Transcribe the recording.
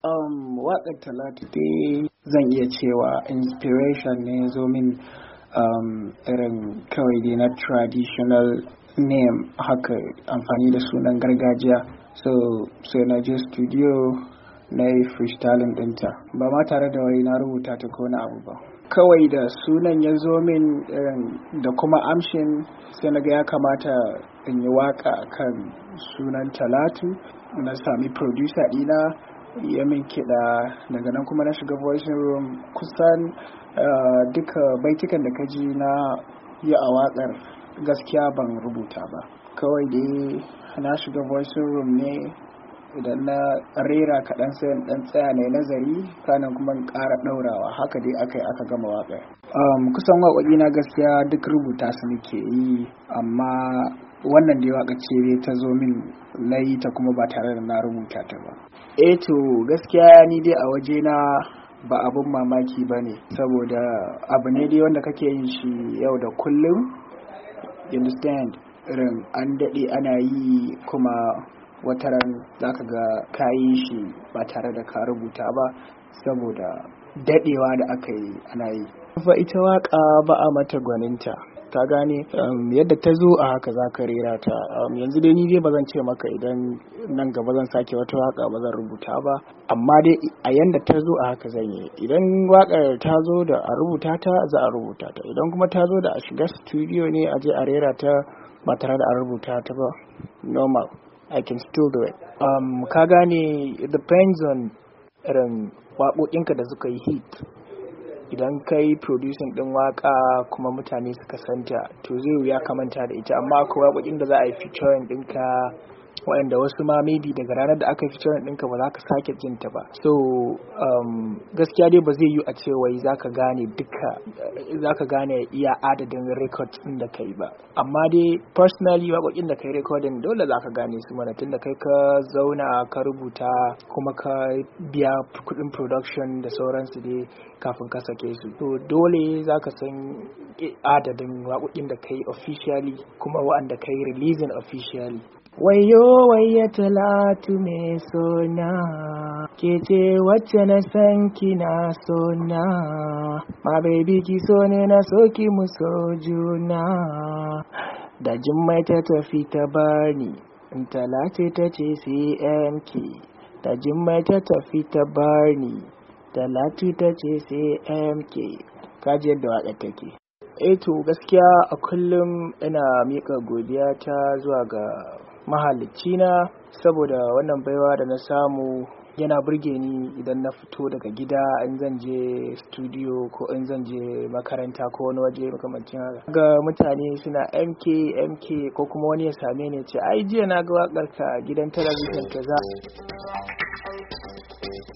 Waƙar Talatu dai zan iya cewa inspiration ne zo min irin kawai dai na traditional name haka amfani da sunan gargajiya. So na je studio na yi freestyling ɗinta ba ma tare da wai na rubuta ta ko na abu ba. Kawai da sunan ya zo min da kuma amshin sai na ga ya kamata in yi waƙa kan sunan Talatu. Na sami producer ɗina ya min kiɗa, daga nan kuma na shiga voicing room. Kusan duka baitukan da ka ji na yi a waƙar gaskiya ban rubuta ba, kawai dai na shiga voicing room ne idan na rera kaɗan sai in ɗan tsaya na nazari kanan kuma in ƙara ɗaurawa, haka dai aka gama waƙar. Kusan waƙoƙi na gaskiya duk rubuta su nake yi, amma wannan dai waƙa ce dai ta zo min na yi ta kuma ba tare da na rubuta ta ba. To gaskiya ni dai a waje na ba abun mamaki ba ne, saboda abu ne dai wanda kake yin shi yau da kullum, you understand, irin an daɗe ana yi kuma wataran za ka ga ka yi shi ba tare da ka rubuta ba saboda daɗewa da aka yi ana yi. Ita waƙa ba a mata gwaninta, ka gane, yadda ta zo a haka za ka rera ta. Yanzu dai ni dai ba zan ce maka idan nan gaba zan sake wata waka ba zan rubuta ba, amma dai a yanda ta zo a haka zan yi. Idan wakar ta zo da a rubuta ta za a rubuta ta, idan kuma ta zo da a shiga studio ne a je a rera ta ba tare da a rubuta ta ba, normal, I can still do it. Ka gane, it depends on irin waƙoƙinka da suka yi hit. Idan ka yi producing ɗin waƙa kuma mutane suka santa, to zai wuya ka manta da ita, amma akwai waƙoƙin da za a yi featuring ɗinka waɗanda wasu ma maybe daga ranar da aka yi featuring ɗinka ba za ka sake jin ta ba. So gaskiya dai ba zai yi a ce wai za ka gane iya adadin records ɗin da ka yi ba, amma dai personally waƙoƙin da ka yi recording dole za ka gane su mana, tun da kai ka zauna ka rubuta kuma ka biya kuɗin production da sauransu dai kafin ka sake su, to dole za ka san adadin waƙoƙin da ka yi officially kuma waɗanda ka yi releasing officially. Wayo wayya Talatu mai sona, ke ce wacce na san kina sona, ma baby ki so ne na so ki mu so juna. Da Jummai ta tafi ta bani, Talatu ta ce CMK. Da Jummai ta tafi ta bani, Talatu ta ce CMK. Kaji yadda waƙar take. To gaskiya a kullum ina miƙa godiya ta zuwa ga mahalicina, saboda wannan baiwa da na samu yana burge ni idan na fito daga gida, in zan je studio ko in zan je makaranta ko wani waje makamancin haka, ga mutane suna MK ko kuma wani ya same ni ce ai jiya na ga waƙarka a gidan talabijin kaza.